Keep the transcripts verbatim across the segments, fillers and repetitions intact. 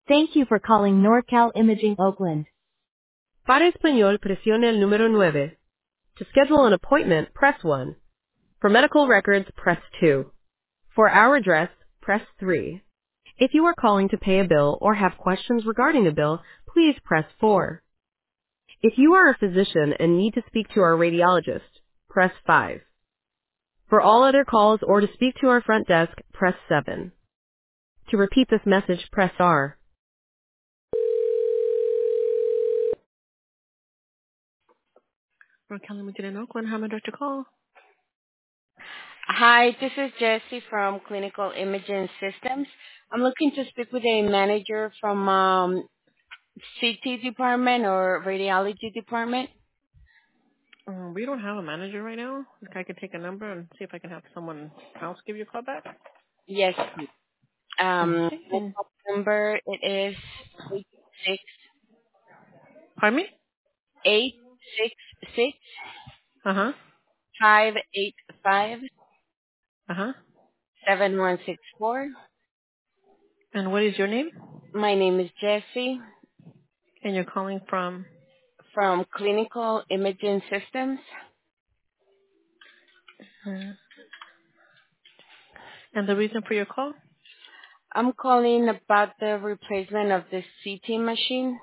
Thank you for calling NorCal Imaging Oakland. Para español, presione el número nueve. To schedule an appointment, press one. For medical records, press two. For our address, press three. If you are calling to pay a bill or have questions regarding a bill, please press four. If you are a physician and need to speak to our radiologist, press five. For all other calls or to speak to our front desk, press seven. To repeat this message, press R. We're calling in Oakland. How may I direct your call? Hi, this is Jessie from Clinical Imaging Systems. I'm looking to speak with a manager from um, C T department or radiology department. Um, we don't have a manager right now. I could take a number and see if I can have someone else give you a call back. Yes. Um, Okay. my And, phone number it is eight six pardon me? eight six six Uh-huh. five eight five Uh-huh. seven one six four. And what is your name? My name is Jessie And you're calling from? from Clinical Imaging Systems. Uh, and the reason for your call? I'm calling about the replacement of the C T machine.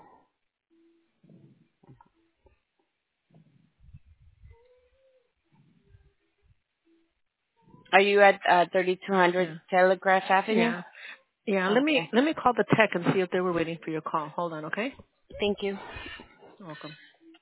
Are you at uh, thirty-two hundred Yeah. Telegraph Avenue? Yeah. Yeah. Let me Okay. let me call the tech and see if they were waiting for your call. Hold on, okay? Thank you. You're welcome.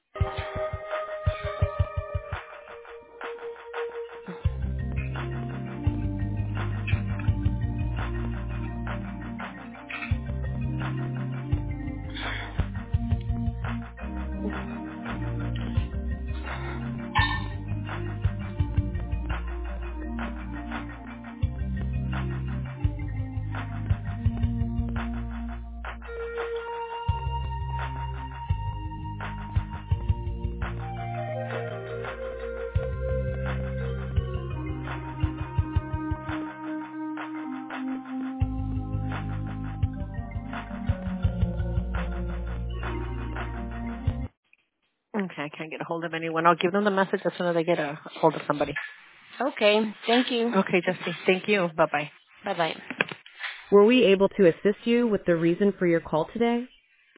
Okay, I can't get a hold of anyone. I'll give them the message as soon as I get a hold of somebody. Okay. Thank you. Okay, Jesse. Thank you. Bye-bye. Bye-bye. Were we able to assist you with the reason for your call today?